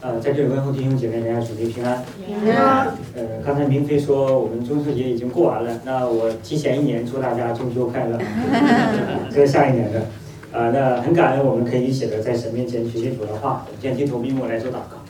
在这里问候弟兄姐妹，大家主内平安。 平安。 刚才明飞说我们中秋节已经过完了，那我提前1年祝大家中秋快乐。这是下一年的。那很感恩我们可以一起的在神面前学习主的话。我们先低头闭目来做祷告。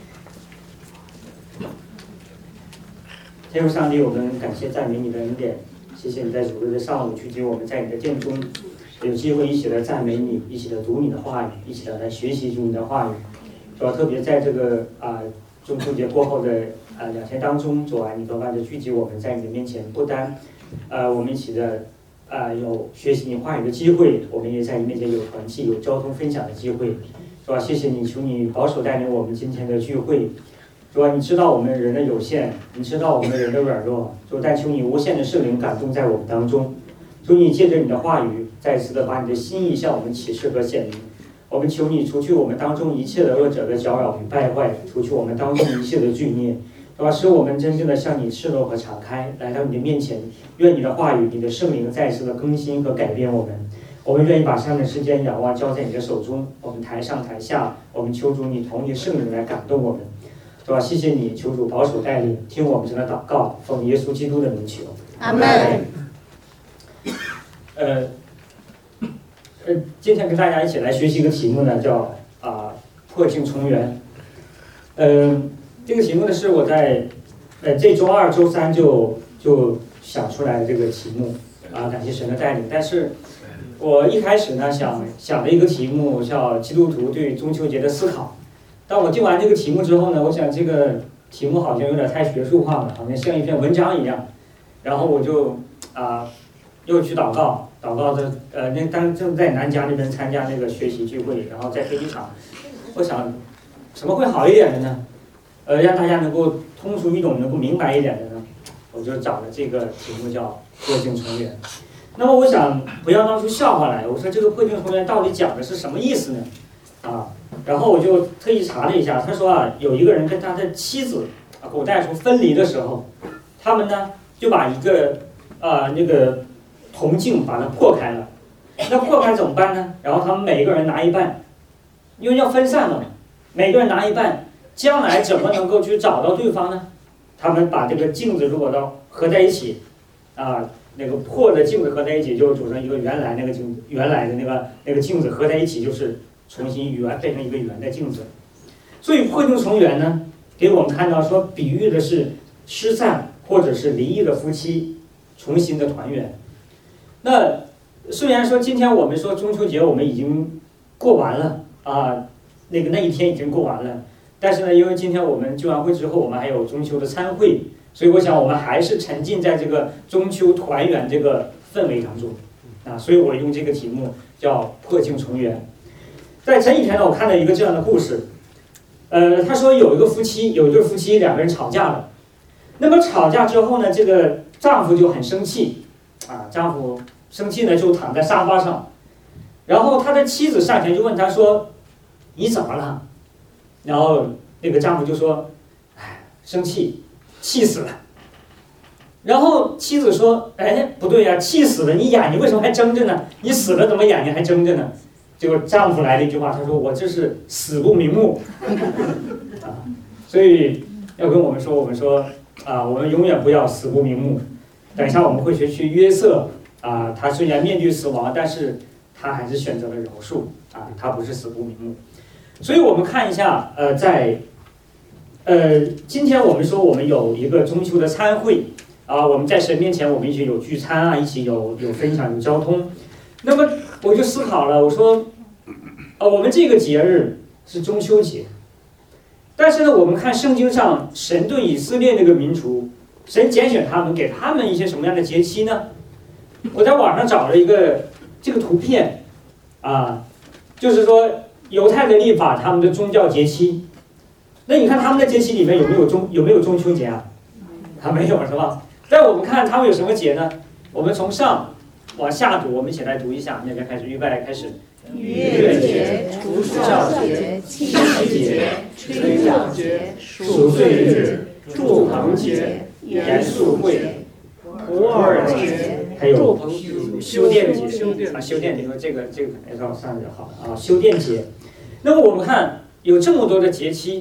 天父上帝，我们感谢赞美你的恩典，谢谢你在主日的上午聚集我们在你的殿中，有机会一起的赞美你，一起的读你的话语，一起的来学习主你的话语。主要特别在这个中秋节过后的2天当中，主啊，你多半的聚集我们在你的面前，不单我们一起的有学习你话语的机会，我们也在你面前有团契、有交通分享的机会。主啊，谢谢你，求你保守带领我们今天的聚会。主啊，你知道我们人的有限，你知道我们人的软弱，主但求你无限的圣灵感动在我们当中，求你借着你的话语，再次的把你的心意向我们启示和显明。我们求你除去我们当中一切的恶者的搅扰与败坏，除去我们当中一切的罪孽，对吧？使我们真正的向你赤裸和敞开，来到你的面前。愿你的话语、你的圣灵再次的更新和改变我们。我们愿意把这样的时间仰望交在你的手中。我们台上台下，我们求主你同意圣灵来感动我们，对吧？谢谢你，求主保守带领，听我们这个祷告，奉耶稣基督的名求。 阿门。 今天跟大家一起来学习一个题目呢，叫破镜重圆。这个题目呢是我在这周2、周3就想出来的这个题目感谢神的带领。但是我一开始呢想的一个题目叫基督徒对中秋节的思考。当我定完这个题目之后呢，我想这个题目好像有点太学术化了，好像像一篇文章一样。然后我就又去祷告的那当正在南加那边参加那个学习聚会，然后在飞机场，我想什么会好一点的呢？让大家能够通俗易懂，能够明白一点的呢？我就找了这个题目叫破镜重圆。那么我想不要闹出笑话来，我说这个破镜重圆到底讲的是什么意思呢？然后我就特意查了一下，他说有一个人跟他的妻子古代说分离的时候，他们呢就把一个那个铜镜把它破开了。那破开怎么办呢？然后他们每个人拿一半，因为要分散了嘛，每个人拿一半，将来怎么能够去找到对方呢？他们把这个镜子如果都合在一起，那个破的镜子合在一起，就组成一个原来的那个镜子合在一起，就是重新变成一个圆的镜子。所以破镜重圆呢，给我们看到说，比喻的是失散或者是离异的夫妻重新的团圆。那虽然说今天我们说中秋节我们已经过完了那一天已经过完了，但是呢，因为今天我们聚完会之后，我们还有中秋的参会，所以我想我们还是沉浸在这个中秋团圆这个氛围当中所以我用这个题目叫破镜重圆。在前几天呢，我看到一个这样的故事，他说有一对夫妻2个人吵架了，那么吵架之后呢，这个丈夫就很生气丈夫生气呢就躺在沙发上，然后他的妻子上前就问他说：“你怎么了？”然后那个丈夫就说：“生气，气死了。”然后妻子说：“不对呀，气死了，你眼睛为什么还睁着呢？你死了怎么眼睛还睁着呢？”结果丈夫来了一句话，他说：“我这是死不瞑目。”所以要跟我们说，我们永远不要死不瞑目。等一下我们会学去约瑟他虽然面对死亡，但是他还是选择了饶恕他不是死不瞑目。所以我们看一下今天我们说我们有一个中秋的参会我们在神面前我们一起有聚餐一起有分享有交通。那么我就思考了，我说我们这个节日是中秋节，但是呢我们看圣经上神对以色列那个民族，神拣选他们，给他们一些什么样的节期呢？我在网上找了一个这个图片就是说犹太的历法，他们的宗教节期。那你看他们的节期里面有没有中秋节没有是吧？但我们看他们有什么节呢？我们从上往下读，我们一起来读一下。那边开始，预备开始。 逾越节、除酵节、七夕节、吹角节、赎罪日、祝棚节、严肃会、普洱节， 还有修殿节修殿节，这个要上就好了修殿节。那么我们看有这么多的节期，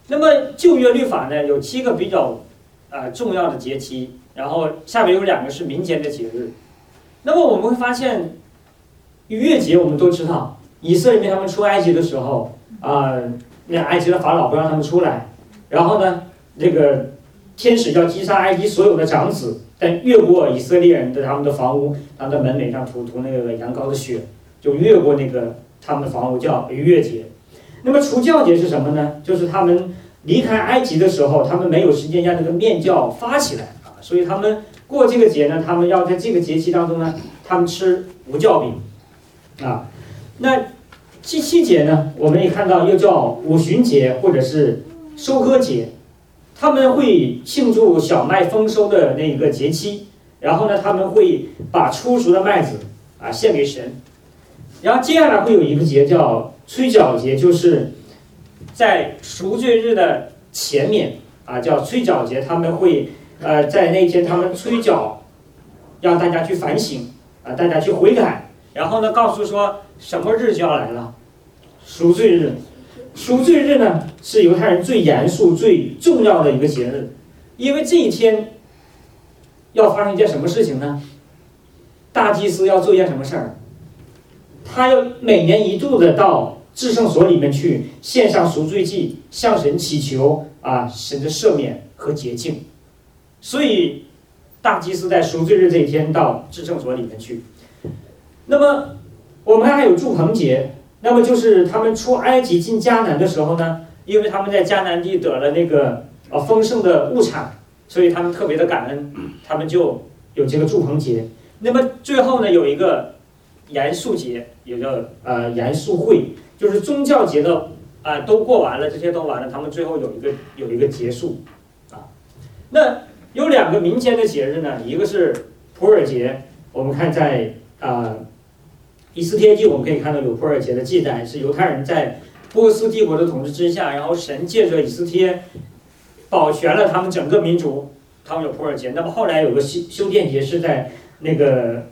那么旧约律法呢，有7个比较重要的节期，然后下面有2个是民间的节日。那么我们会发现，逾越节我们都知道，以色列人他们出埃及的时候那埃及的法老不让他们出来，然后呢，这个天使要击杀埃及所有的长子，但越过以色列人的他们的房屋，他们的门楣上涂那个羊羔的血，就越过那个他们的房屋，叫逾越节。那么除酵节是什么呢？就是他们离开埃及的时候，他们没有时间让这个面酵发起来所以他们过这个节呢，他们要在这个节期当中呢，他们吃无酵饼那第7节呢，我们也看到又叫五旬节或者是收割节，他们会庆祝小麦丰收的那个节期，然后呢，他们会把初熟的麦子献给神。然后接下来会有一个节叫吹角节，就是在赎罪日的前面叫吹角节，他们会在那天他们吹角，让大家去反省大家去悔改，然后呢告诉说什么日就要来了，赎罪日。赎罪日呢是犹太人最严肃最重要的一个节日，因为这一天要发生一件什么事情呢？大祭司要做一件什么事儿？他要每年1度的到至圣所里面去献上赎罪祭，向神祈求神的赦免和洁净。所以大祭司在赎罪日这一天到至圣所里面去。那么我们还有住棚节，那么就是他们出埃及进迦南的时候呢，因为他们在迦南地得了那个丰盛的物产，所以他们特别的感恩，他们就有这个住棚节。那么最后呢，有一个严肃节，有个严肃会，就是宗教节的都过完了，这些都完了，他们最后有一个结束那有2个民间的节日呢，一个是普尔节，我们看在以斯帖记我们可以看到有普尔节的记载，是犹太人在波斯帝国的统治之下，然后神借着以斯帖保全了他们整个民族，他们有普尔节。那么后来有个修殿节是在那个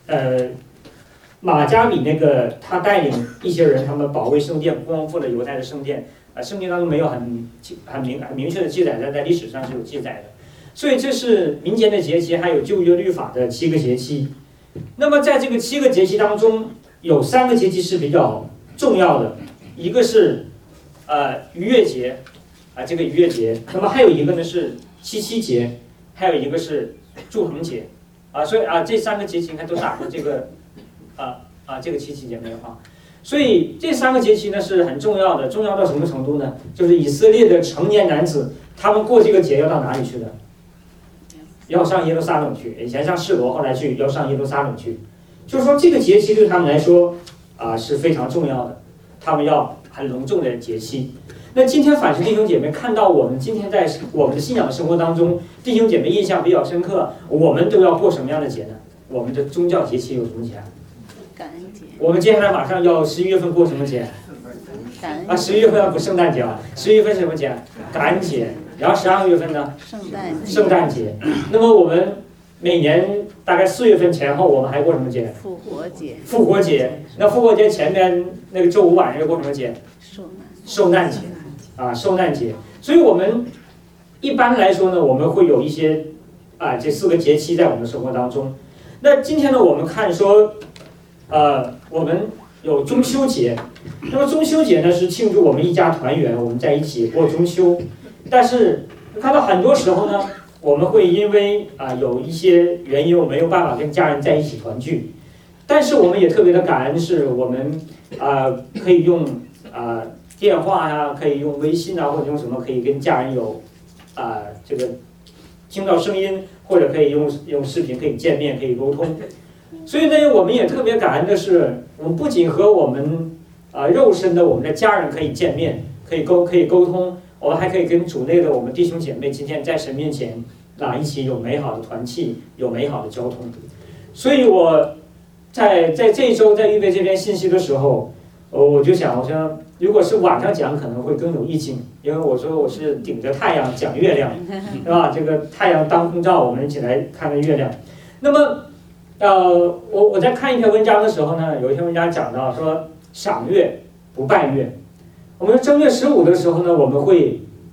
马加比那个他带领一些人，他们保卫圣殿，光复了犹太的圣殿圣经当中没有很明确的记载，但在历史上是有记载的。所以这是民间的节期，还有旧约律法的7个节期。那么在这个7个节期当中，有3个节期是比较重要的，一个是逾越节这个逾越节，那么还有一个呢是7节，还有一个是住棚节所以这3个节期应该都打过这个这个7节没有所以这3个节期呢是很重要的，重要到什么程度呢？就是以色列的成年男子，他们过这个节要到哪里去的？要上耶路撒冷去，以前上示罗，后来要上耶路撒冷去。就是说这个节期对他们来说是非常重要的，他们要很隆重的节期。那今天反是弟兄姐妹看到我们今天在我们的信仰生活当中，弟兄姐妹印象比较深刻，我们都要过什么样的节呢？我们的宗教节期有什么节？ 感恩节。 我们接下来马上要11月份过什么节？ 感恩节。 11月份要过圣诞节11月份是什么节？感恩节。然后12月份呢？圣诞节。那么我们每年大概4月份前后，我们还过什么节？ 复活节。 复活节。那复活节前面那个周五晚上又过什么节？受难节。受难节。所以我们一般来说呢，我们会有一些这4个节期在我们的生活当中。那今天呢，我们看说我们有中秋节。那么中秋节呢是庆祝我们一家团圆，我们在一起过中秋。但是看到很多时候呢，我们会因为有一些原因，我没有办法跟家人在一起团聚。但是我们也特别的感恩，是我们可以用电话可以用微信或者用什么可以跟家人有这个听到声音，或者可以用视频可以见面可以沟通。所以呢，我们也特别感恩的是，我们不仅和我们肉身的我们的家人可以见面，可以沟通，我们还可以跟主内的我们弟兄姐妹今天在神面前一起有美好的团契，有美好的交通。所以我在这一周在预备这篇信息的时候，我就想，我说如果是晚上讲可能会更有意境，因为我说我是顶着太阳讲月亮，是吧？这个太阳当空照，我们一起来看看月亮。那么我在看一篇文章的时候呢，有一篇文章讲到说赏月不拜月。我们正月15的时候呢，我们会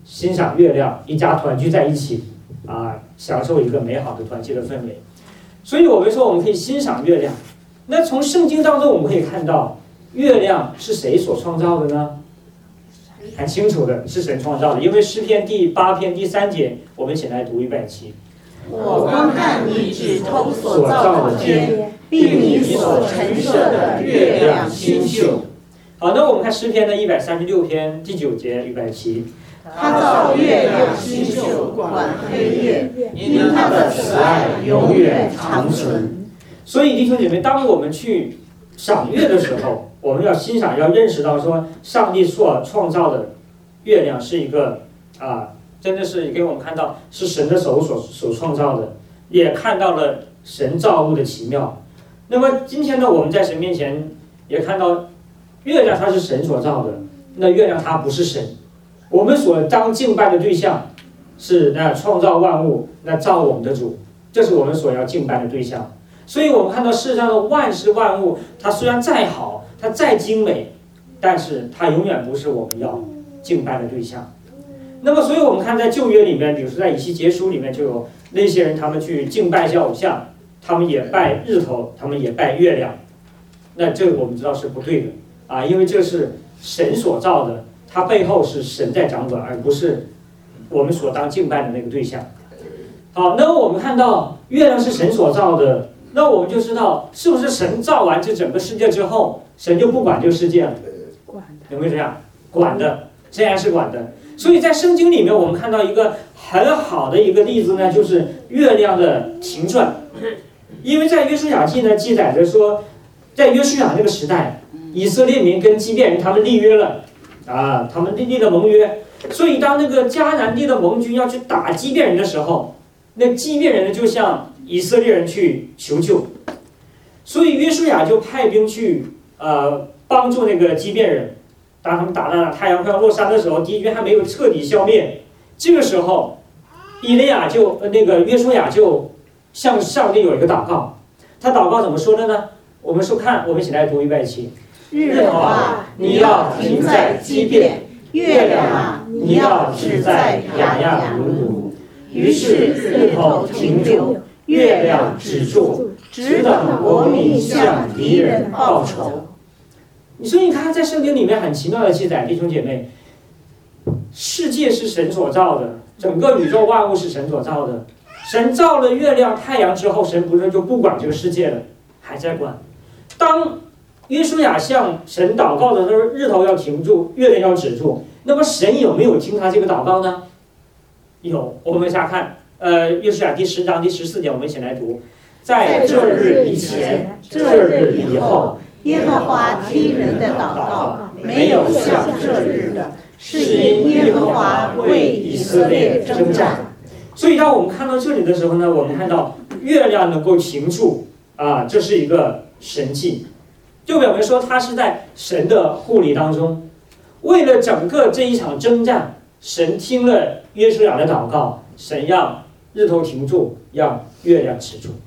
欣赏月亮，一家团聚在一起啊，享受一个美好的团聚的氛围。所以我们说我们可以欣赏月亮。那从圣经当中我们可以看到，月亮是谁所创造的呢？很清楚的，是神创造的。因为诗篇第8篇第3节，我们一起来读170。 我观看你指头所造的天，并你所陈设的月亮星宿。 好，那我们看诗篇的136篇第9节，170。 他造月亮星宿，管黑夜，因他的慈爱永远长存。 所以弟兄姐妹，当我们去赏月的时候，我们要欣赏，要认识到说，上帝所创造的月亮是一个真的是给我们看到是神的手所创造的，也看到了神造物的奇妙。那么今天呢，我们在神面前也看到，月亮它是神所造的，那月亮它不是神。我们所当敬拜的对象是那创造万物、那造我们的主，这是我们所要敬拜的对象。所以我们看到世上的万事万物，它虽然再好，它再精美，但是它永远不是我们要敬拜的对象。那么，所以我们看在旧约里面，比如说在以西结书里面，就有那些人他们去敬拜一些偶像，他们也拜日头，他们也拜月亮。那这个我们知道是不对的因为这是神所造的，它背后是神在掌管，而不是我们所当敬拜的那个对象。好，那么我们看到月亮是神所造的，那我们就知道是不是神造完这整个世界之后，神就不管这个世界了？有没有这样？管的，这样是管的。所以在圣经里面，我们看到一个很好的一个例子呢，就是月亮的停转。因为在约书亚记呢记载着说，在约书亚那个时代，以色列民跟基遍人他们立约了他们立了盟约。所以当那个迦南地的盟军要去打基遍人的时候，那基遍人就向以色列人去求救。所以约书亚就派兵去帮助那个基遍人。当他们打到太阳快要落山的时候，敌军还没有彻底消灭，这个时候以利亚约书亚就向上帝有一个祷告。他祷告怎么说的呢？我们一起来读170。 日头啊，你要停在基遍；月亮啊，你要止在雅亚鲁。于是日头停留，月亮止住，只等国民向敌人报仇。 所以你看，在圣经里面很奇妙的记载，弟兄姐妹，世界是神所造的，整个宇宙万物是神所造的。神造了月亮、太阳之后，神不是就不管这个世界了，还在管。当约书亚向神祷告的时候，日头要停住，月亮要止住，那么神有没有听他这个祷告呢？有。我们下看约书亚第10章第14节，我们一起来读。在这日以前，这日以后， 耶和华听人的祷告，没有像这日的，是因耶和华为以色列征战。 所以当我们看到这里的时候呢，我们看到月亮能够停住这是一个神迹，就表明说它是在神的护理当中。为了整个这一场征战，神听了约书亚的祷告，神让日头停住，让月亮止住。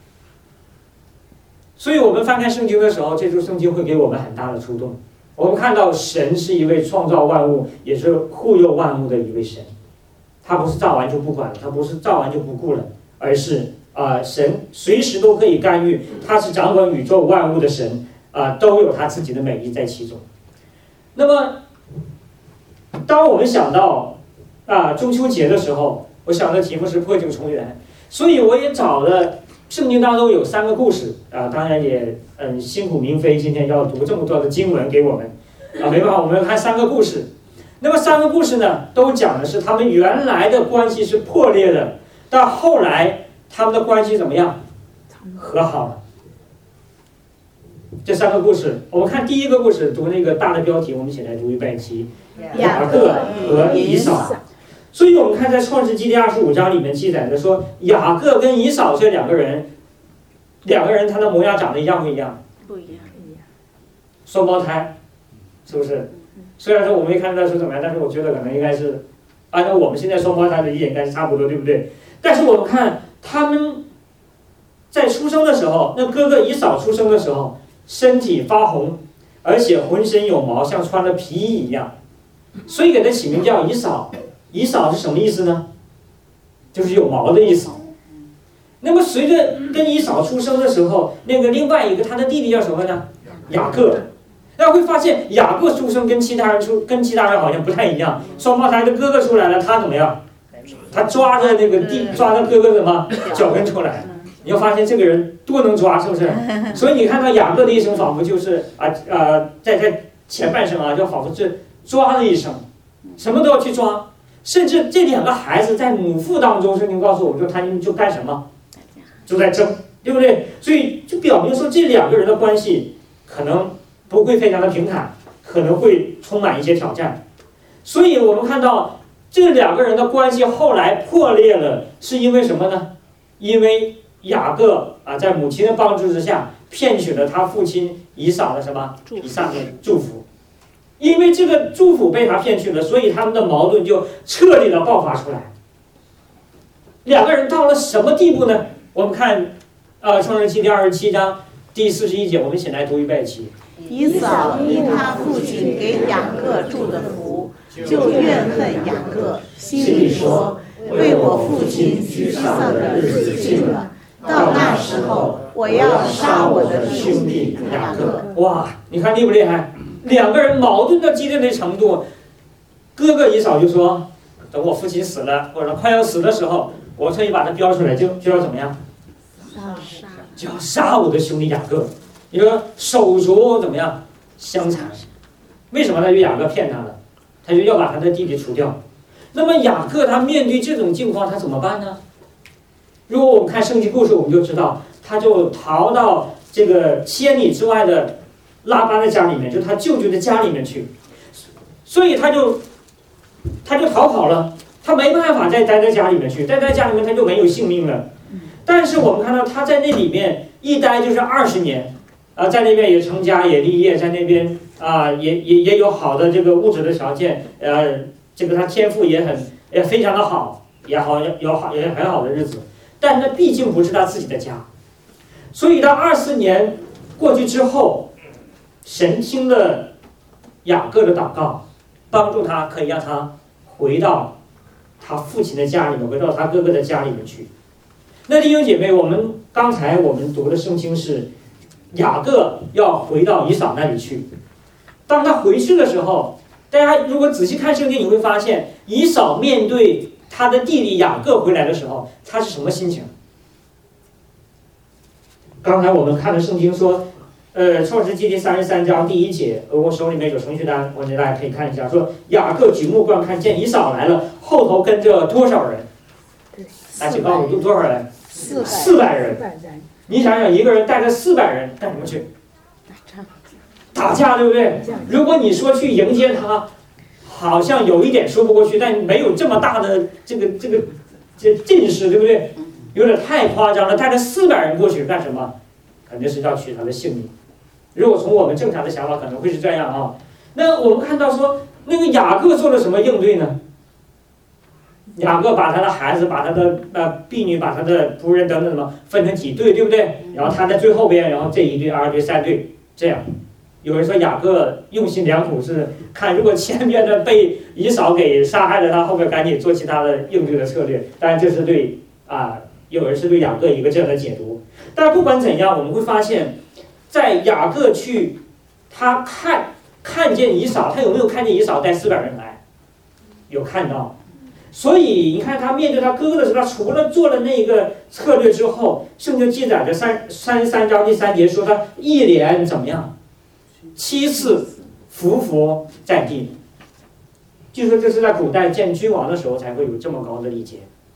所以我们翻开圣经的时候，这处圣经会给我们很大的触动。我们看到神是一位创造万物，也是护佑万物的一位神。他不是造完就不管了，他不是造完就不顾了，而是神随时都可以干预，他是掌管宇宙万物的神都有他自己的美意在其中。那么当我们想到中秋节的时候，我想的题目是破镜重圆，所以我也找了圣经当中有3个故事当然也辛苦明飞今天要读这么多的经文给我们没办法，我们要看3个故事。那么3个故事呢，都讲的是他们原来的关系是破裂的，但后来他们的关系怎么样？和好了。这3个故事，我们看第一个故事，读那个大的标题，我们一起来读170。雅各和以扫。所以我们看在创世纪第25章里面记载的说，雅各跟以扫这两个人他的模样长得一样不一样？ 不一样。 双胞胎，是不是？虽然说我没看到是怎么样，但是我觉得可能应该是按照我们现在双胞胎的理解应该是差不多，对不对？但是我们看他们在出生的时候，那哥哥以扫出生的时候，身体发红，而且浑身有毛，像穿了皮衣一样，所以给他起名叫以扫。 以扫是什么意思呢？就是有毛的意思。那么随着跟以扫出生的时候，那个另外一个他的弟弟叫什么呢？雅各。大家会发现雅各出生跟其他人好像不太一样。双胞胎的哥哥出来了，他怎么样？他抓着那个抓着哥哥什么脚跟出来。你要发现这个人多能抓，是不是？所以你看到雅各的一生，仿佛就是在前半生啊，就仿佛是抓的一生，什么都要去抓。甚至这2个孩子在母腹当中，圣经告诉我说，他们就干什么？就在争，对不对？所以就表明说，这2个人的关系可能不会非常的平坦，可能会充满一些挑战。所以我们看到这2个人的关系后来破裂了，是因为什么呢？因为雅各在母亲的帮助之下，骗取了他父亲以扫的什么？以撒的祝福。因为这个祝福被他骗去了，所以他们的矛盾就彻底的爆发出来。2个人到了什么地步呢？我们看创世纪第27章第41节，我们一起来读预备起。 以扫因他父亲给雅各祝的福，就怨恨雅各，心里说：为我父亲沮丧的日子近了，到那时候我要杀我的兄弟雅各。 哇，你看厉不厉害？2个人矛盾到激烈的程度，哥哥以扫就说：等我父亲死了，或者快要死的时候，我特意把他标出来，就要怎么样？就要杀我的兄弟雅各。你说手足怎么样相残？为什么呢？因为雅各骗他了，他就要把他的弟弟除掉。那么雅各他面对这种境况，他怎么办呢？如果我们看圣经故事，我们就知道，他就逃到这个千里之外的拉班的家里面，就他舅舅的家里面去，所以他就逃跑了，他没办法再待在家里面去，待在家里面他就没有性命了。但是我们看到他在那里面一待就是20年，在那边也成家也立业，在那边也有好的这个物质的条件，这个他天赋也非常的好，也很好的日子，但那毕竟不是他自己的家，所以到24年过去之后，神听了雅各的祷告，帮助他可以让他回到他父亲的家里面，回到他哥哥的家里面去。那弟兄姐妹，刚才我们读的圣经是雅各要回到以扫那里去。当他回去的时候，大家如果仔细看圣经，你会发现以扫面对他的弟弟雅各回来的时候，他是什么心情？刚才我们看的圣经说，创世纪第33章第1节，我手里面有程序单，我给大家可以看一下，说雅各举目观看，见以扫来了，后头跟着多少人？大家请告诉我多少人？400人。你想想，一个人带着400人干什么去？打架，对不对？如果你说去迎接他，好像有一点说不过去，但没有这么大的这阵势，对不对？有点太夸张了，带着400人过去干什么？肯定是要取他的性命。如果从我们正常的想法，可能会是这样啊。那我们看到说，那个雅各做了什么应对呢？雅各把他的孩子、把他的婢女、把他的仆人等等什么分成几队，对不对？然后他在最后边，然后这1队、2队、3队这样。有人说雅各用心良苦，是看如果前面的被以扫给杀害了，他后边赶紧做其他的应对的策略。当然这是对有人是对雅各一个这样的解读。但不管怎样，我们会发现，在雅各去他看见以扫，他有没有看见以扫带400人来？有看到。所以你看他面对他哥哥的时候，他除了做了那个策略之后，圣经记载着33章第3节说他一连怎么样7次伏伏在地。据说这是在古代见君王的时候才会有这么高的礼节。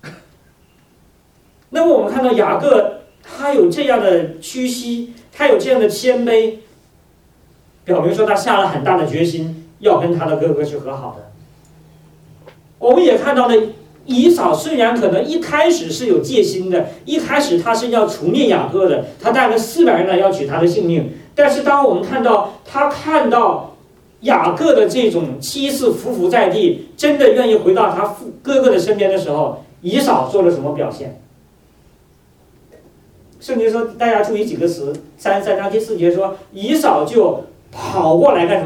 那么我们看到雅各他有这样的屈膝，他有这样的谦卑，表明说他下了很大的决心要跟他的哥哥去和好的。我们也看到了以扫虽然可能一开始是有戒心的，一开始他是要除灭雅各的，他带了400人来要取他的性命，但是当我们看到雅各的这种7次伏伏在地，真的愿意回到他哥哥的身边的时候，以扫做了什么表现？圣经说，大家注意几个词，33章第4节说，以扫就跑过来干什么？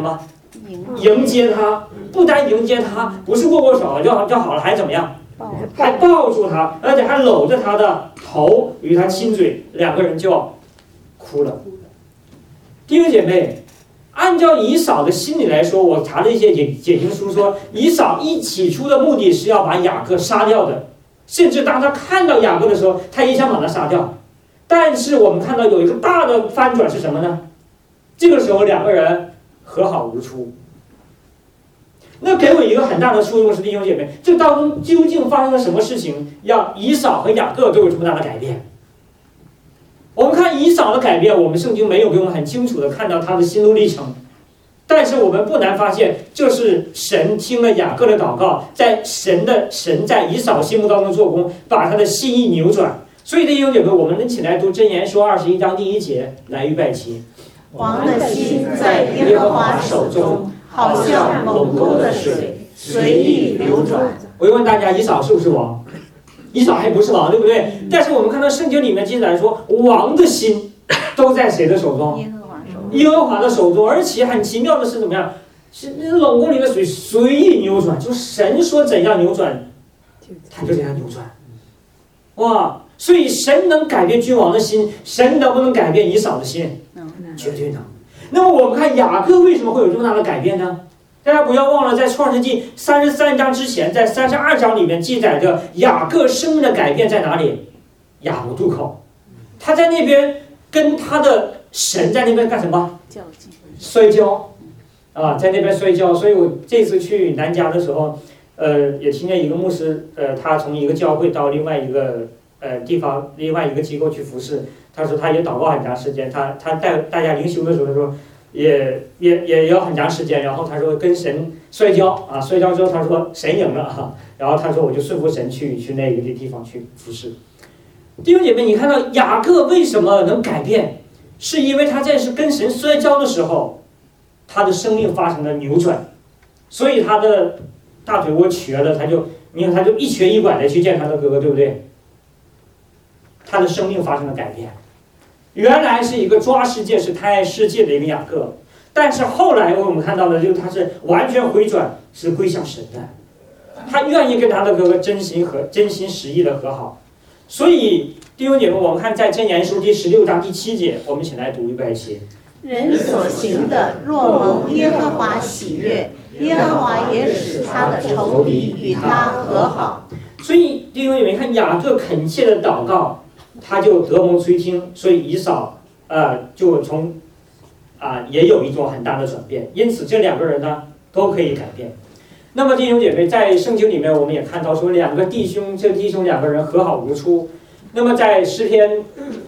迎接他，不单迎接他，不是握握手就好了，还怎么样？还抱住他，而且还搂着他的头，与他亲嘴，两个人就哭了。弟兄姐妹，按照以扫的心理来说，我查了一些解经书说，以扫起初的目的是要把雅各杀掉的，甚至当他看到雅各的时候，他也想把他杀掉。但是我们看到有一个大的翻转是什么呢？这个时候两个人和好如初。那给我一个很大的触动是，弟兄姐妹，这当中究竟发生了什么事情，让以扫和雅各都有这么大的改变？我们看以扫的改变，我们圣经没有给我们很清楚的看到他的心路历程，但是我们不难发现，这是神听了雅各的祷告，在神在以扫心目当中做工，把他的心意扭转。所以弟兄姐妹，我们一起来读箴言说21章第1节，来预备起。 王的心在耶和华手中，好像猛沟的水，随意流转。 我就问大家，以扫是不是王？以扫还不是王，对不对？但是我们看到圣经里面记载说，王的心都在谁的手中？耶和华的手中。而且很奇妙的是怎么样？是冷宫里的水随意扭转，就是神说怎样扭转，他就怎样扭转。哇！所以神能改变君王的心，神能不能改变以扫的心？绝对能。那么我们看雅各为什么会有这么大的改变呢？大家不要忘了，在创世纪33章之前，在32章里面记载着雅各生命的改变在哪里？雅博渡口，他在那边跟他的神在那边干什么？摔跤啊，在那边摔跤。所以我这次去南加的时候，也听见一个牧师，他从一个教会到另外一个地方，另外一个机构去服侍。他说他也祷告很长时间，他带大家灵修的时候，他说也要很长时间。然后他说跟神摔跤啊，摔跤之后他说神赢了啊，然后他说我就顺服神去那个地方去服侍。弟兄姐妹，你看到雅各为什么能改变？是因为他在跟神摔跤的时候，他的生命发生了扭转，所以他的大腿窝瘸了，他就一瘸一拐的去见他的哥哥，对不对？他的生命发生了改变。原来是一个抓世界、是贪爱世界的一个雅各，但是后来我们看到的，就是他是完全回转，是归向神的。他愿意跟他的哥哥真心实意的和好。所以弟兄姐妹，我们看在箴言书第16章第7节，我们一起来读一遍起。 人所行的，若蒙耶和华喜悦，耶和华也使他的仇敌与他和好。 所以弟兄姐妹，看雅各恳切的祷告，他就得蒙垂听，所以以扫就从也有一种很大的转变。因此这两个人呢都可以改变。那么弟兄姐妹，在圣经里面我们也看到说，这弟兄两个人和好如初。那么在诗篇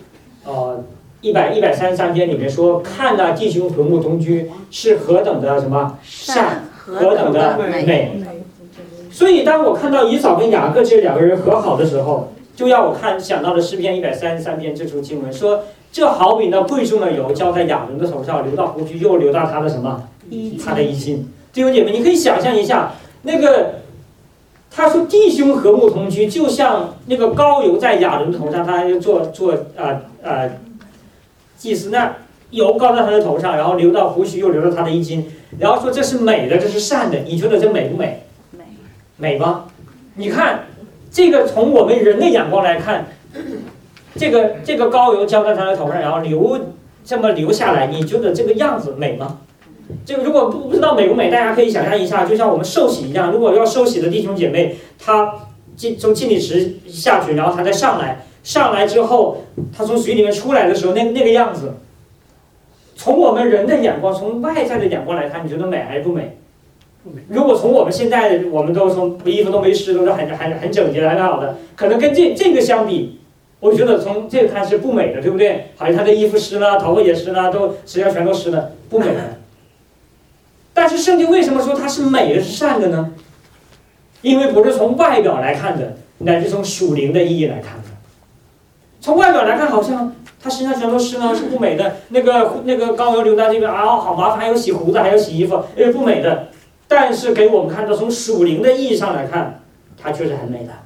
133篇里面说，看那弟兄和睦同居是何等的什么善，何等的美。所以当我看到以扫跟雅各这两个人和好的时候，就让我想到了诗篇133篇这处经文，说这好比那贵重的油浇在亚伦的头上，流到胡须，又流到他的什么？他的衣襟。弟兄姐妹，你可以想象一下，那个他说弟兄和睦同居，就像那个膏油在亚伦头上，他就做祭司那油膏在他的头上，然后流到胡须，又流到他的衣襟，然后说这是美的，这是善的。你觉得这美不美？美吗？你看这个从我们人的眼光来看，这个膏油浇在他的头上，然后这么流下来，你觉得这个样子美吗？这个如果不知道美不美，大家可以想象一下，就像我们受洗一样，如果要受洗的弟兄姐妹，他从浸礼池下去，然后他再上来之后，他从水里面出来的时候，那个样子，从我们人的眼光，从外在的眼光来看，你觉得美还是不美？如果从我们现在，我们都从衣服都没湿，都是很整洁、很好的，可能跟这个相比，我觉得从这个看是不美的，对不对？好像他的衣服湿了，头发也湿了，都实际上全都湿了，不美的。但是圣经为什么说它是美的、是善的呢？因为不是从外表来看的，乃是从属灵的意义来看的。从外表来看，好像他身上全都湿了，是不美的。那个膏油流到这边啊，好麻烦，还有洗胡子，还有洗衣服，不美的。但是给我们看到，从属灵的意义上来看，它却是很美的。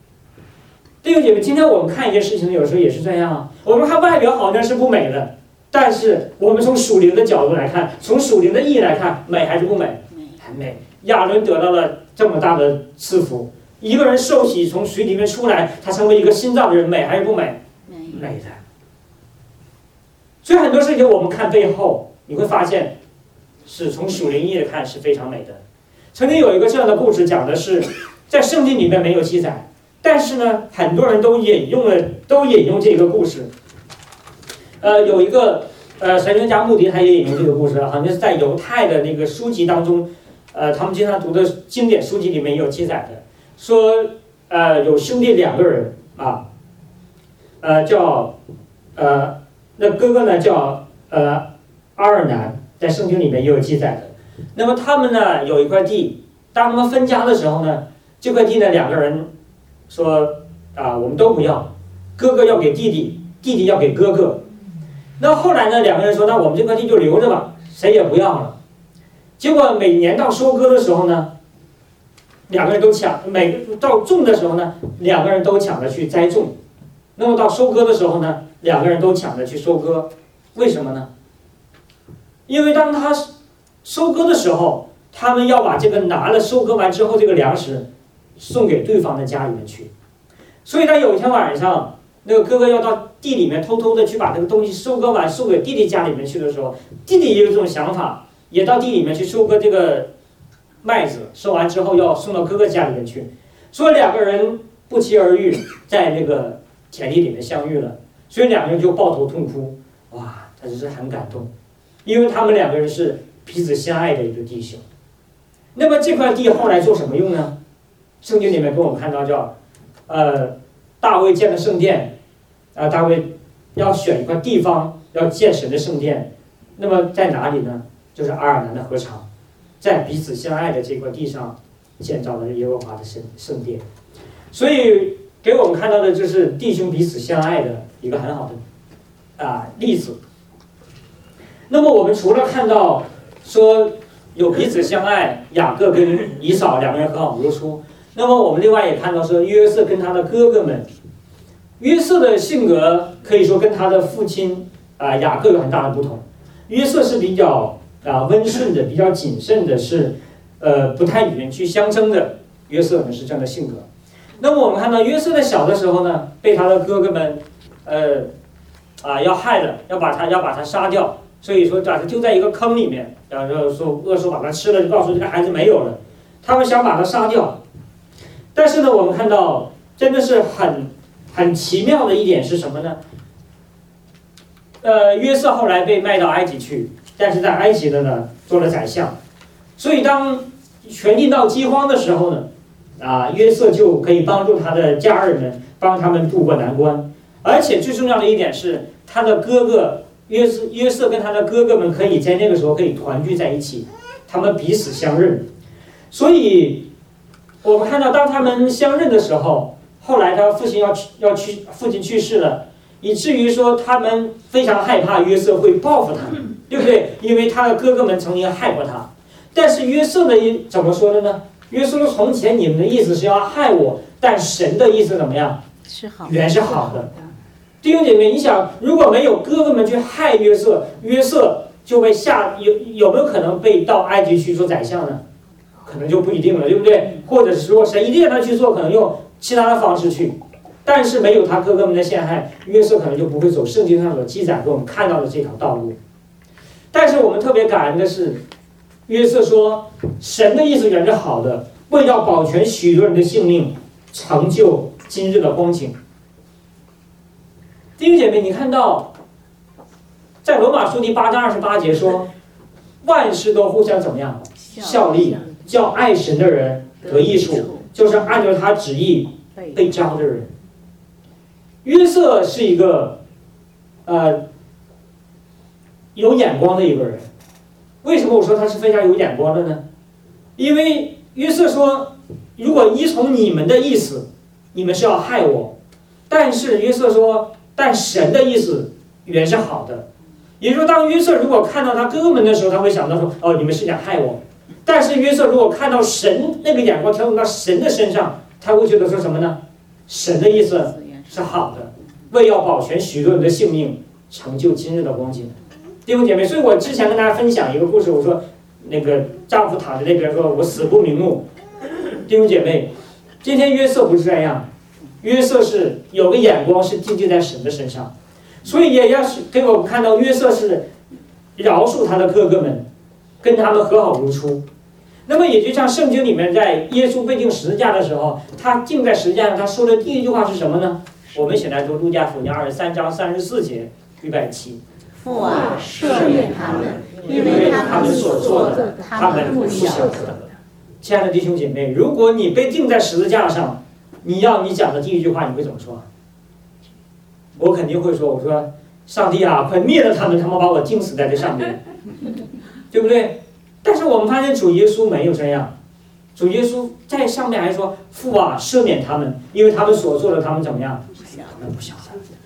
弟兄姐妹，今天我们看一件事情，有时候也是这样啊。我们看外表好像是不美的， 但是我们从属灵的角度来看，从属灵的意义来看，美还是不美？很美。亚伦得到了这么大的赐福，一个人受洗从水里面出来，他成为一个新造的人，美还是不美？美的。所以很多事情我们看背后，你会发现是从属灵意义看是非常美的。曾经有一个这样的故事，讲的是在圣经里面没有记载，但是呢，很多人都引用这个故事。有一个神学家穆迪他也引用这个故事，好像是在犹太的那个书籍当中，他们经常读的经典书籍里面也有记载的，说有兄弟2个人啊，那哥哥呢叫阿尔南，在圣经里面也有记载的。那么他们呢有一块地，当他们分家的时候呢，这块地呢2个人说我们都不要，哥哥要给弟弟，弟弟要给哥哥。那后来呢2个人说，那我们这块地就留着吧，谁也不要了。结果每年到收割的时候呢，2个人都抢，到种的时候呢2个人都抢着去栽种，那么到收割的时候呢2个人都抢着去收割。为什么呢？因为当他收割的时候，他们要把这个拿了收割完之后这个粮食送给对方的家里面去。所以当有一天晚上，那个哥哥要到地里面偷偷的去把这个东西收割完送给弟弟家里面去的时候，弟弟也有这种想法，也到地里面去收割这个麦子，收完之后要送到哥哥家里面去。所以2个人不期而遇，在那个田地里面相遇了，所以2个人就抱头痛哭。哇，他真是很感动，因为他们2个人是彼此相爱的一个弟兄。那么这块地后来做什么用呢？圣经里面跟我们看到叫大卫建了圣殿，大卫要选一块地方要建神的圣殿。那么在哪里呢？就是阿尔南的禾场，在彼此相爱的这块地上建造了耶和华的圣殿。所以给我们看到的就是弟兄彼此相爱的一个很好的例子。那么我们除了看到说有彼此相爱，雅各跟以扫2个人和好如初，那么我们另外也看到说约瑟跟他的哥哥们，约瑟的性格可以说跟他的父亲雅各有很大的不同。约瑟是比较温顺的，比较谨慎的，是不太与人去相争的。约瑟呢是这样的性格。那么我们看到约瑟在小的时候呢，被他的哥哥们要害了，要把他杀掉，所以说把他丢在一个坑里面，然后说恶兽把他吃了，就告诉这个孩子没有了，他们想把他杀掉。但是呢，我们看到真的是很奇妙的一点是什么呢？约瑟后来被卖到埃及去，但是在埃及的呢做了宰相，所以当全地闹饥荒的时候呢，约瑟就可以帮助他的家人们，帮他们渡过难关。而且最重要的一点是，他的哥哥约瑟跟他的哥哥们可以在那个时候可以团聚在一起，他们彼此相认。所以我们看到当他们相认的时候，后来他父亲父亲去世了，以至于说他们非常害怕约瑟会报复他，对不对？因为他的哥哥们曾经害过他。但是约瑟的怎么说的呢？约瑟说：“从前你们的意思是要害我，但神的意思怎么样？原是好的。”弟兄姐妹，你想，如果没有哥哥们去害约瑟，约瑟就被有没有可能被到埃及去做宰相呢？可能就不一定了，对不对？或者是说神一定让他去做，可能用其他的方式去。但是没有他哥哥们的陷害，约瑟可能就不会走圣经上所记载给我们看到的这条道路。但是我们特别感恩的是，约瑟说神的意思原是好的，为要保全许多人的性命，成就今日的光景。弟兄姐妹，你看到在罗马书第8章28节说，万事都互相怎么样效力，叫爱神的人得益处，就是按照他旨意被招的人。约瑟是一个有眼光的一个人。为什么我说他是非常有眼光的呢？因为约瑟说，如果依从你们的意思，你们是要害我，但是约瑟说，但神的意思原是好的。也就是说，当约瑟如果看到他哥哥们的时候，他会想到说，哦，你们是想害我。但是约瑟如果看到神那个眼光调整到神的身上，他会觉得说什么呢？神的意思是好的，为要保全许多人的性命，成就今日的光景。 弟兄姐妹，所以我之前跟大家分享一个故事，我说那个丈夫躺在那边说我死不瞑目。弟兄姐妹，今天约瑟不是这样，约瑟是有个眼光是定睛在神的身上，所以也要是给我们看到约瑟是饶恕他的哥哥们，跟他们和好如初。那么也就像圣经里面在耶稣被钉十字架的时候，他钉在十字架上，他说的第一句话是什么呢？我们一起来读路加福音23章34节，预备起。 父啊，赦免他们，因为他们所做的，他们不晓得。 亲爱的弟兄姐妹，如果你被钉在十字架上，你讲的第一句话，你会怎么说？我肯定会说，我说上帝啊，快灭了他们，他们把我钉死在这上面，对不对？但是我们发现主耶稣没有这样，主耶稣在上面还说父啊，赦免他们，因为他们所做的，他们怎么样？他们不晓得。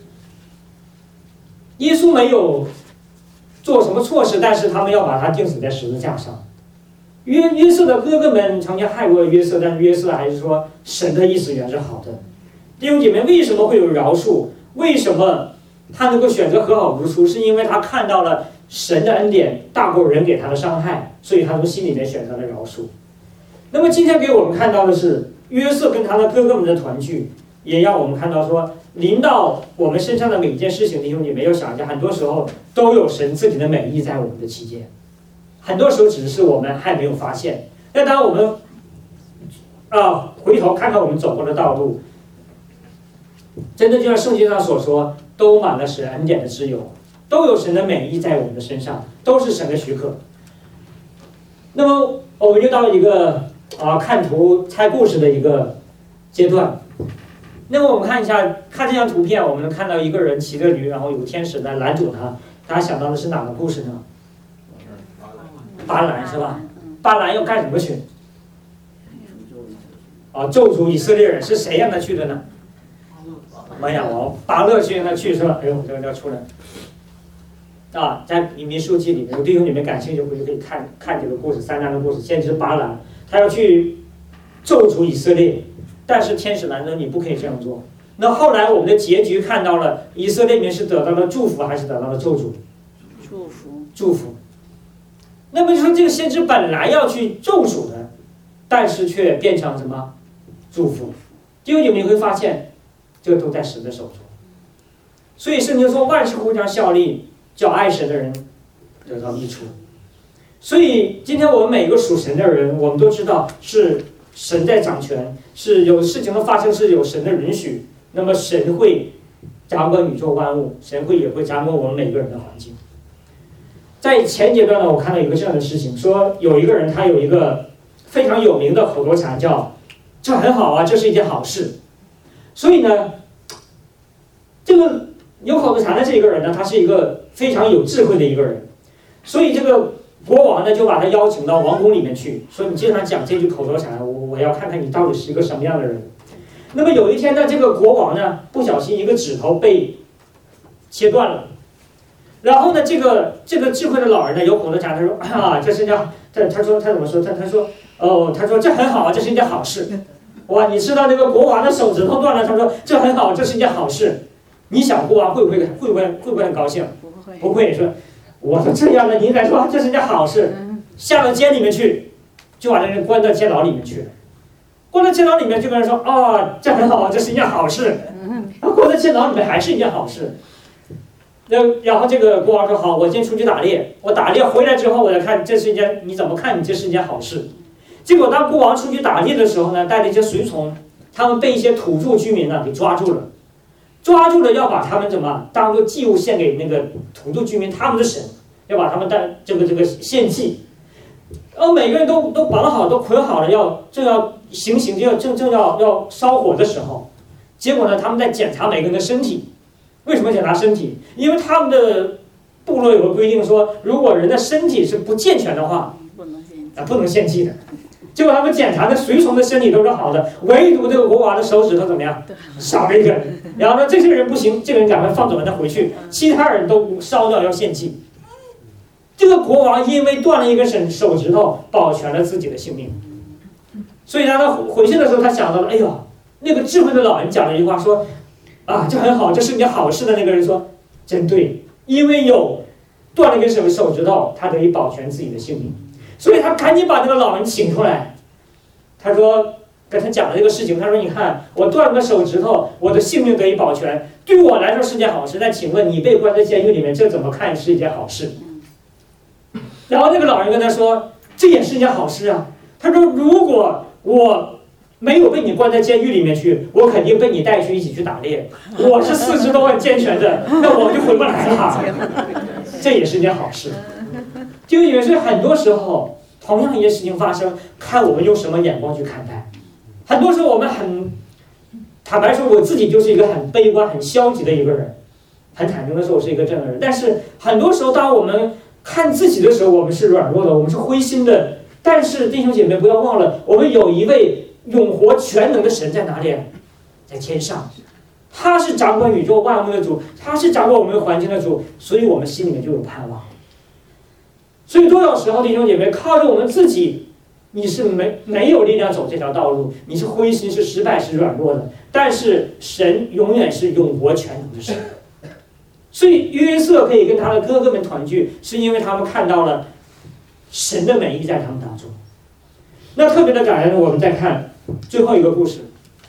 耶稣没有做什么错事，但是他们要把他钉死在十字架上。约瑟的哥哥们曾经害过约瑟，但是约瑟还是说神的意思原是好的。弟兄姐妹，为什么会有饶恕？为什么他能够选择和好如初？是因为他看到了神的恩典大过人给他的伤害，所以他从心里面选择了饶恕。那么今天给我们看到的是约瑟跟他的哥哥们的团聚，也让我们看到说，临到我们身上的每一件事情，弟兄姐妹要想一下，很多时候都有神自己的美意在我们的期间，很多时候只是我们还没有发现。那当我们回头看看我们走过的道路，真的就像圣经上所说，都满了神恩典的自由，都有神的美意在我们的身上，都是神的许可。那么我们就到一个看图猜故事的一个阶段。那么我们看一下，看这张图片，我们能看到一个人骑着驴，然后有天使来拦阻他。大家想到的是哪个故事呢？巴兰是吧？巴兰要干什么去？咒诅以色列人，是谁让他去的呢？摩亚王巴勒去让他去是吧？哎呦，这个要出来在民数记里面，有弟兄你们感兴趣回去可以看这个故事，3章的故事。先知巴兰，他要去咒诅以色列，但是天使拦着你不可以这样做。那后来我们的结局看到了，以色列民是得到了祝福还是得到了咒诅？祝福。那么就说这个先知本来要去咒诅的，但是却变成什么？祝福。弟兄你会发现，这个都在神的手中。所以圣经说万事互相效力，叫爱神的人得到益处。所以今天我们每一个属神的人，我们都知道是神在掌权，是有事情的发生是有神的允许。那么神会掌管宇宙万物，神也会掌管我们每个人的环境。在前阶段呢，我看到有个这样的事情，说有一个人他有一个非常有名的口头禅，叫“这很好啊，这是一件好事”。所以呢，这个有口头禅的这个人呢，他是一个非常有智慧的一个人，所以这个国王呢就把他邀请到王宫里面去，说你经常讲这句口头禅，我要看看你到底是一个什么样的人。那么有一天呢，这个国王呢不小心一个指头被切断了，然后呢这个智慧的老人呢有口头禅，他说这是叫他说他怎么说？他说这很好啊，这是一件好事。哇，你知道这个国王的手指头断了，他说这很好，这是一件好事。你想国王会不会很高兴？不会说，我说这样的你来说这是一件好事，下到监里面去，就把那人关到监牢里面去了。关到监牢里面，就跟人说这很好，这是一件好事。关在监牢里面还是一件好事。然后这个国王说好，我今天出去打猎，我打猎回来之后，我再看这是一件，你怎么看？你这是一件好事。结果当国王出去打猎的时候呢，带着一些随从，他们被一些土著居民呢给抓住了，要把他们当做祭物献给那个土著居民他们的神，要把他们当这个献祭。然后每个人都绑好，都捆好了，正要行刑，正要烧火的时候，结果呢，他们在检查每个人的身体。为什么检查身体？因为他们的部落有个规定说，如果人的身体是不健全的话，不能献祭的。结果他们检查的随从的身体都是好的，唯独这个国王的手指头怎么样？少了一根。然后呢，这些人不行，这个人赶快放走了，他回去，其他人都烧掉要献祭。这个国王因为断了一根手指头，保全了自己的性命。所以当他回去的时候，他想到了，哎呦，那个智慧的老人讲了一句话，说这很好，这是一件好事的。那个人说，真对，因为有断了根手指头，他得以保全自己的性命。所以他赶紧把这个老人请出来，他说跟他讲了这个事情，他说你看我断了个手指头，我的性命得以保全，对于我来说是件好事，但请问你被关在监狱里面，这怎么看是一件好事？然后那个老人跟他说这也是一件好事啊。他说如果我没有被你关在监狱里面去，我肯定被你带去一起去打猎，我是四肢都很健全的，那我就回不来了。这也是一件好事。就也是很多时候同样一件事情发生，看我们用什么眼光去看待。很多时候我们很坦白说，我自己就是一个很悲观很消极的一个人，很坦诚的说我是一个这样的人。但是很多时候当我们看自己的时候，我们是软弱的，我们是灰心的。但是弟兄姐妹不要忘了，我们有一位永活全能的神在哪里？在天上，他是掌管宇宙万物的主，他是掌管我们环境的主，所以我们心里面就有盼望。所以多少时候弟兄姐妹靠着我们自己，你是没有力量走这条道路，你是灰心是失败是软弱的。但是神永远是永活全能的神，所以约瑟可以跟他的哥哥们团聚，是因为他们看到了神的美意在他们当中。那特别的感人，我们再看最后一个故事，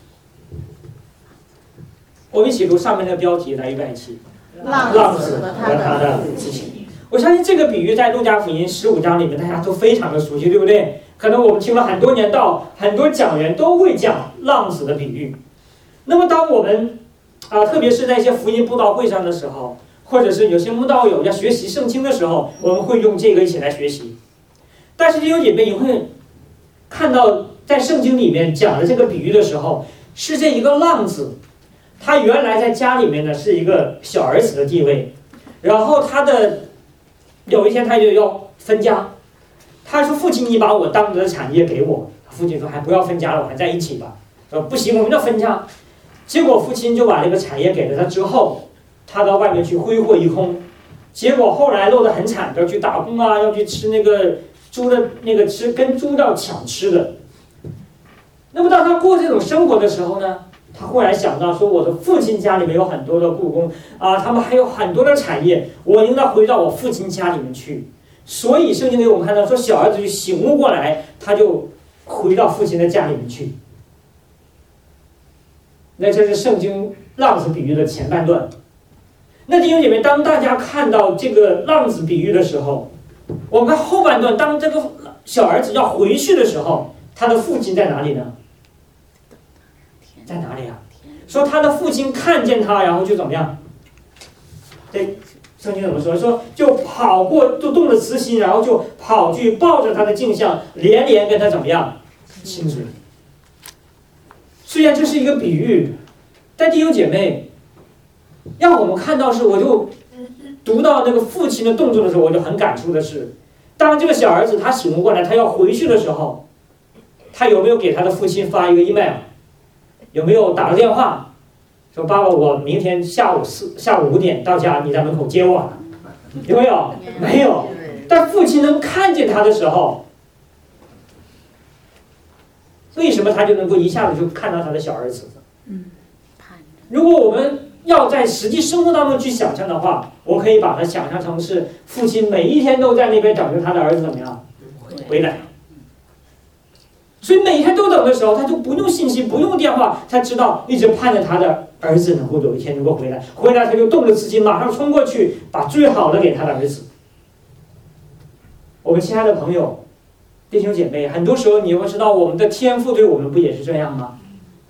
我们一起读上面的标题来预备起，浪子和他的父亲。我相信这个比喻在路加福音15章里面大家都非常的熟悉，对不对？可能我们听了很多年道，很多讲员都会讲浪子的比喻。那么当我们特别是在一些福音布道会上的时候，或者是有些慕道友要学习圣经的时候，我们会用这个一起来学习。但是弟兄姐妹，你会看到在圣经里面讲的这个比喻的时候，是这一个浪子，他原来在家里面呢是一个小儿子的地位，然后有一天他就要分家，他说父亲你把我当得的产业给我，父亲说还不要分家了，我还在一起吧，说不行我们要分家。结果父亲就把这个产业给了他之后，他到外面去挥霍一空，结果后来落得很惨，要去打工啊，要去吃那个猪的那个吃跟猪要抢吃的。那么当他过这种生活的时候呢，他忽然想到说，我的父亲家里面有很多的雇工啊，他们还有很多的产业，我应该回到我父亲家里面去。所以圣经给我们看到说，小儿子就醒悟过来，他就回到父亲的家里面去。那这是圣经浪子比喻的前半段。那弟兄姐妹，当大家看到这个浪子比喻的时候，我们看后半段，当这个小儿子要回去的时候，他的父亲在哪里呢？在哪里啊？说他的父亲看见他，然后就怎么样？对，圣经怎么说？说就跑过，就动了慈心，然后就跑去抱着他的镜像，连连跟他怎么样亲嘴。虽然这是一个比喻，但弟兄姐妹，让我们看到是，我就读到那个父亲的动作的时候，我就很感触的是，当这个小儿子他醒悟过来，他要回去的时候，他有没有给他的父亲发一个 email？ 有没有打个电话说爸爸，我明天下午5点到家，你在门口接我？有没有？没有。但父亲能看见他的时候，为什么他就能够一下子就看到他的小儿子？如果我们要在实际生活当中去想象的话，我可以把它想象成是父亲每一天都在那边等着他的儿子怎么样回来。所以每天都等的时候，他就不用信息，不用电话，他知道一直盼着他的儿子能够有一天能够回来，回来他就动了慈心，马上冲过去把最好的给他的儿子。我们亲爱的朋友、弟兄姐妹，很多时候你会知道，我们的天父对我们不也是这样吗？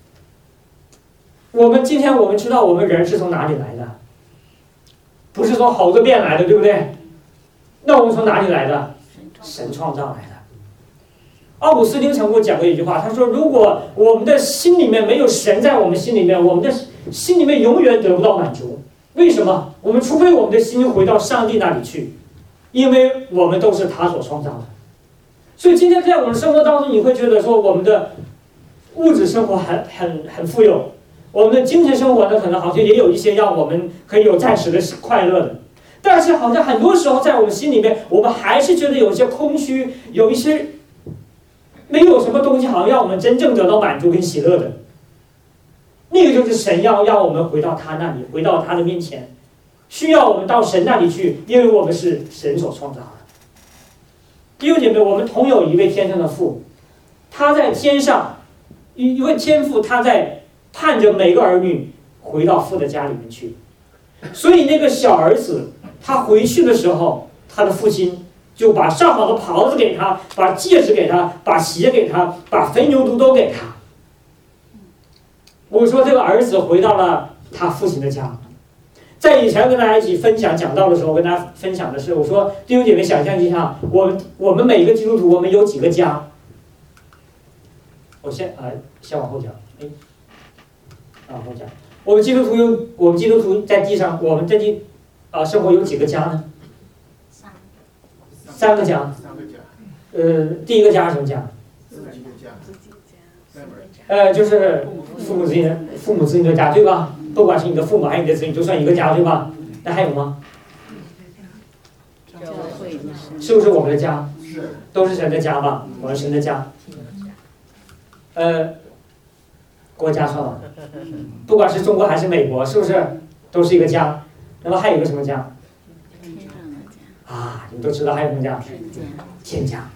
今天我们知道我们人是从哪里来的，不是从猴子变来的，对不对？那我们从哪里来的？神创造来的。奥古斯丁曾给我讲过一句话，他说如果我们的心里面没有神在我们心里面，我们的心里面永远得不到满足。为什么？我们除非我们的心回到上帝那里去，因为我们都是他所创造的。所以今天在我们生活当中，你会觉得说我们的物质生活很富有，我们的精神生活呢，可能好像也有一些让我们可以有暂时的快乐的，但是好像很多时候在我们心里面，我们还是觉得有些空虚，有一些没有什么东西好像让我们真正得到满足跟喜乐的。那个就是神要让我们回到他那里，回到他的面前， 需要我们到神那里去，因为我们是神所创造的。弟兄姐妹，我们同有一位天上的父，他在天上，一位天父，他在盼着每个儿女回到父的家里面去。所以那个小儿子他回去的时候，他的父亲就把上好的袍子给他，把戒指给他，把鞋给他，把肥牛犊都给他。我说这个儿子回到了他父亲的家。在以前跟大家一起分享讲道的时候，跟大家分享的是，我说弟兄姐妹想象一下，我们每一个基督徒，我们有几个家？我先往后讲，往后讲。我们基督徒在地上，我们在生活有几个家呢？三个家。第一个家是什么家？就是父母子女的家，对吧？不管是你的父母还是你的子女，就算一个家，对吧？那还有吗？是不是我们的家？都是神的家吧？我们神的家。国家算吗？不管是中国还是美国，是不是都是一个家？那么还有一个什么家？啊，你们都知道还有什么家？天家。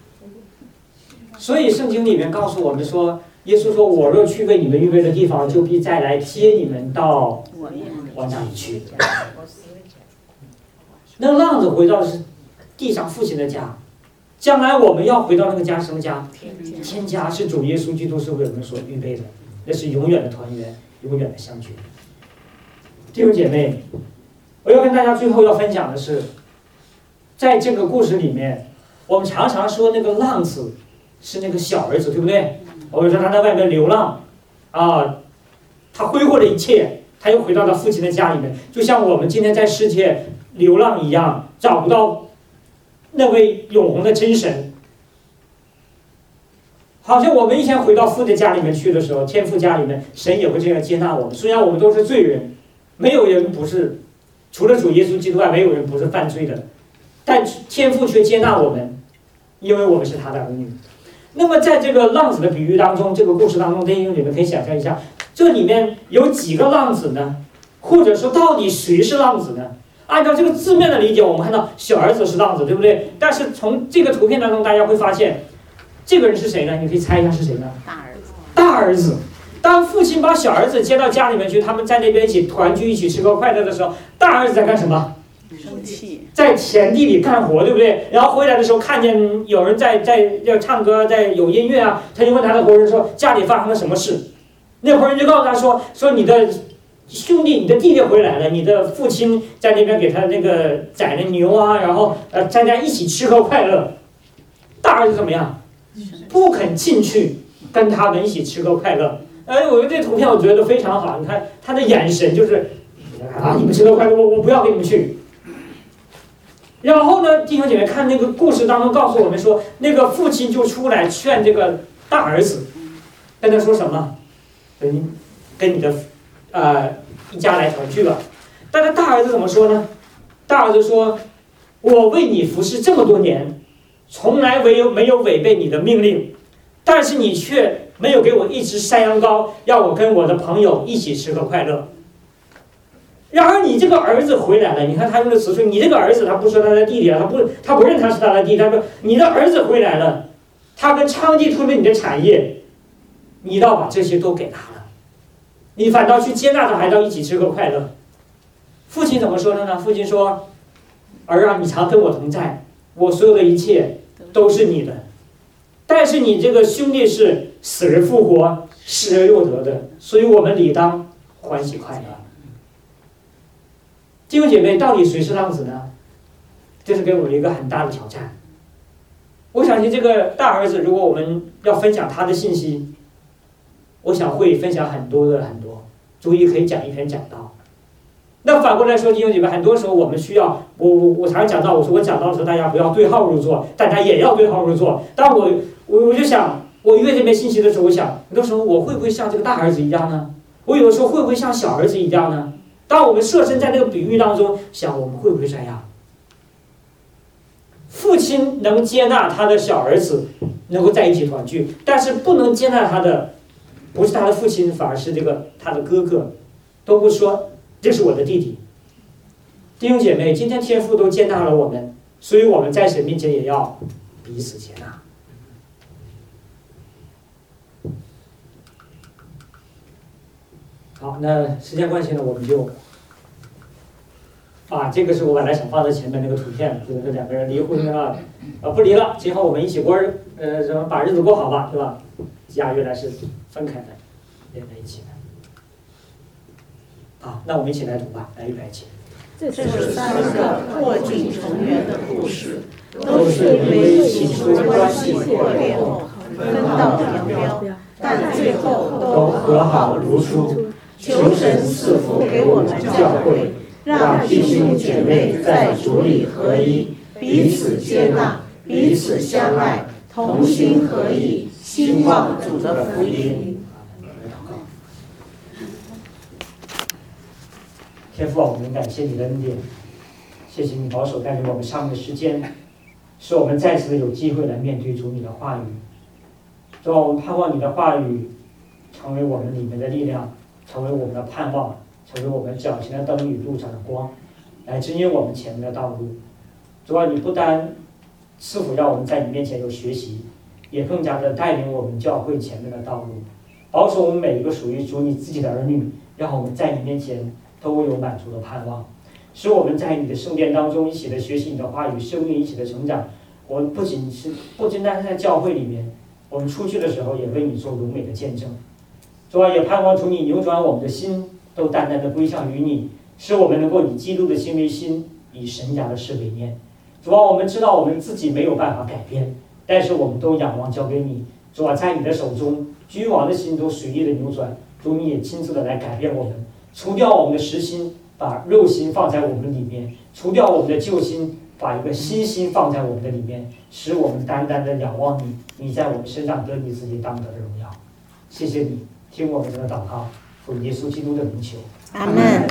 所以圣经里面告诉我们说，耶稣说：“我若去为你们预备的地方，就必再来接你们到我那里去。”那个浪子回到的是地上父亲的家，将来我们要回到那个家，什么家？天家，是主耶稣基督是为我们所预备的，那是永远的团圆，永远的相聚。弟兄姐妹，我要跟大家最后要分享的是，在这个故事里面，我们常常说那个浪子是那个小儿子，对不对？我们说他在外面流浪，他挥霍了一切，他又回到了父亲的家里面，就像我们今天在世界流浪一样，找不到那位永恒的真神。好像我们以前回到父的家里面去的时候，天父家里面，神也会这样接纳我们。虽然我们都是罪人，没有人不是，除了主耶稣基督外，没有人不是犯罪的，但天父却接纳我们，因为我们是他的儿女。那么在这个浪子的比喻当中，这个故事当中，弟兄姐妹可以想象一下，这里面有几个浪子呢？或者说到底谁是浪子呢？按照这个字面的理解，我们看到小儿子是浪子，对不对？但是从这个图片当中，大家会发现，这个人是谁呢？你可以猜一下是谁呢？大儿子。当父亲把小儿子接到家里面去，他们在那边一起团聚，一起吃喝快乐的时候，大儿子在干什么？ 生气， 在田地里干活，对不对？然后回来的时候看见有人在要唱歌，在有音乐啊，他就问他的仆人说家里发生了什么事。那仆人就告诉他说你的兄弟，你的弟弟回来了，你的父亲在那边给他那个宰了牛啊，然后大家一起吃喝快乐。大儿子怎么样？不肯进去跟他们一起吃喝快乐。我觉得这图片我觉得非常好，你看他的眼神就是你们吃喝快乐，我不要跟你们去。然后呢，弟兄姐妹看那个故事当中告诉我们说，那个父亲就出来劝这个大儿子，跟他说什么？跟你的一家来团聚吧。但是大儿子怎么说呢？大儿子说：“我为你服侍这么多年，从来没有违背你的命令，但是你却没有给我一只山羊羔，让我跟我的朋友一起吃个快乐。然而你这个儿子回来了，你看他用的词说，你这个儿子，他不说他的弟弟了，他不认他是他的弟，他说你的儿子回来了，他跟娼妓吞了你的产业，你倒把这些都给他了，你反倒去接纳他，还要一起吃个快乐。父亲怎么说的呢？父亲说：儿啊，你常跟我同在，我所有的一切都是你的，但是你这个兄弟是死而复活，失而又得的，所以我们理当欢喜快乐。弟兄姐妹，到底谁是浪子呢？这是给我们一个很大的挑战。我相信这个大儿子，如果我们要分享他的信息，我想会分享很多，逐一可以讲一篇讲道。那反过来说，弟兄姐妹，很多时候我们需要，我常常讲到，我说我讲到的时候，大家不要对号入座，大家也要对号入座。但我就想，我阅这篇信息的时候，我想，有的时候我会不会像这个大儿子一样呢？我有的时候会不会像小儿子一样呢？当我们设身在那个比喻当中想，我们会不会这样？父亲能接纳他的小儿子能够在一起团聚，但是不能接纳他的不是他的父亲，反而是这个他的哥哥，都不说这是我的弟弟， 弟兄姐妹，今天天父都接纳了我们，所以我们在神面前也要彼此接纳。好，那时间关系呢，我们就这个是我本来想放在前面那个图片，就是两个人离婚不离了，今后我们一起过把日子过好吧，对吧？家原来是分开的，连在一起的。好，那我们一起来读吧，来预备起。 这是三个破镜重圆的故事， 都是因为起初关系破裂后分道扬镳，但最后都和好如初。求神赐福给我们教会，让弟兄姐妹在主里合一，彼此接纳，彼此相爱，同心合意，兴旺主的福音。天父啊，我们感谢你的恩典，谢谢你保守带领我们上面的时间，使我们再次的有机会来面对主你的话语。主啊，我们盼望你的话语成为我们里面的力量，成为我们的盼望，成为我们脚前的灯与路上的光，来指引我们前面的道路。主啊，你不单赐福让我们在你面前有学习，也更加的带领我们教会前面的道路，保守我们每一个属于主你自己的儿女，让我们在你面前都有满足的盼望，使我们在你的圣殿当中一起的学习你的话语，生命一起的成长。我们不仅单是在教会里面，我们出去的时候也为你做荣美的见证。主啊，也盼望主你扭转我们的心，都单单的归向于你，使我们能够以基督的心为心，以神家的事为念。主啊，我们知道我们自己没有办法改变，但是我们都仰望交给你。主啊，在你的手中，君王的心都随意的扭转，主你也亲自的来改变我们，除掉我们的实心，把肉心放在我们里面，除掉我们的旧心，把一个新心放在我们的里面，使我们单单的仰望你，你在我们身上得你自己当得的荣耀。谢谢你，听我们的祷告，奉耶稣基督的名求， 阿们。